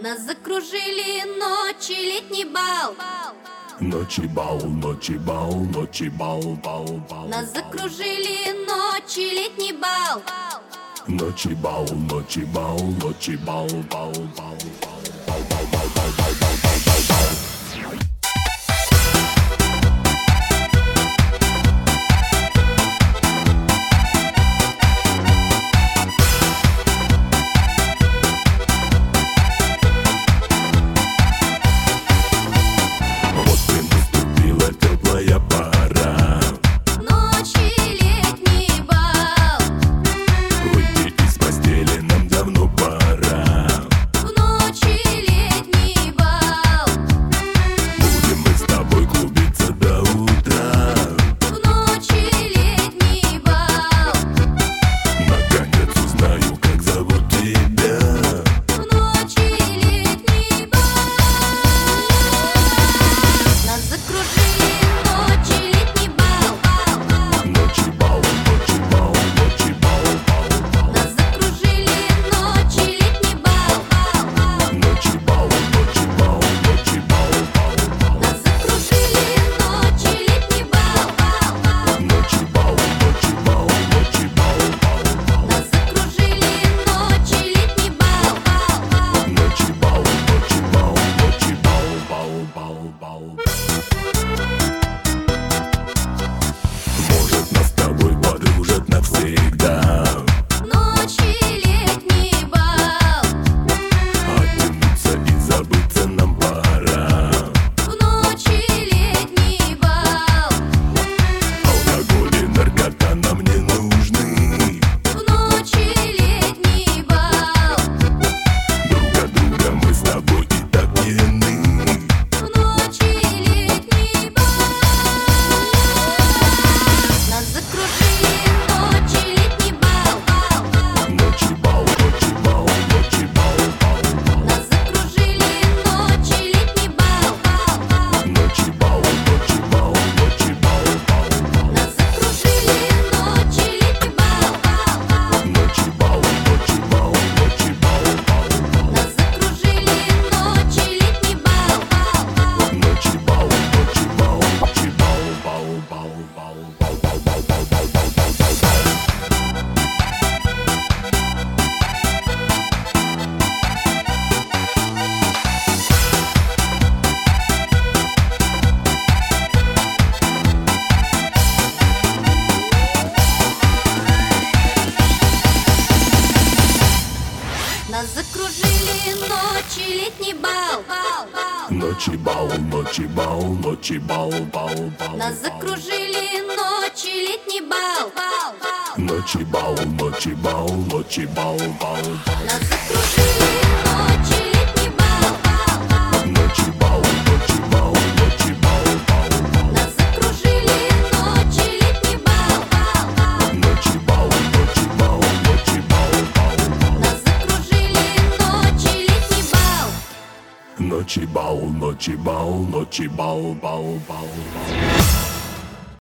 Нас закружили ночи, летний бал. Ночи бал, ночи бал, ночи бал, бал, бал. Нас закружили ночи, летний бал. Ночи бал, ночи бал, ночи бал, бал, бал, бал, бал, бал, бал, бал, бал, бал, бал, бал, бал. Может, нас с тобой подружат навсегда. Ночи, летний бал. Оттянуться и забыться нам пора. В ночи, летний бал. Алкоголь и наркота нам не нужны. В ночи, летний бал. Друг от друга мы с тобой и так пьяны. В ночи, летний бал. Нас закружили ночи, летний бал. Ночи бал, ночи бал, ночи бал, бал, бал. Нас закружили ночи, летний бал. Ночи бал, ночи бал, ночи бал, бал, бал. Нас закружили ночи, летний бал. Ночи бал, ночи бал, ночи бал, бал, бал. Нас закружили ночи, летний бал. Ночи бал, ночи бал, ночи бал, бал, бал, бал, бал, бал, бал, бал, бал, бал, бал, бал, бал. Нас закружили ночи, летний бал. Ночи бал, ночи бал, ночи бал, бал, бал. Нас закружили ночи, летний бал. Ночи бал, ночи бал, ночи бал, бал, бал. Нас закружили ночи, летний бал. Ночи бал, ночи бал, ночи бал, бал, бал. Нас закружили ночи, летний бал. Ночи бал, ночи бал, ночи бал, бал, бал. Нас закружили ночи, летний бал. Ночи бал, ночи бал, ночи бал, бал, бал, бал.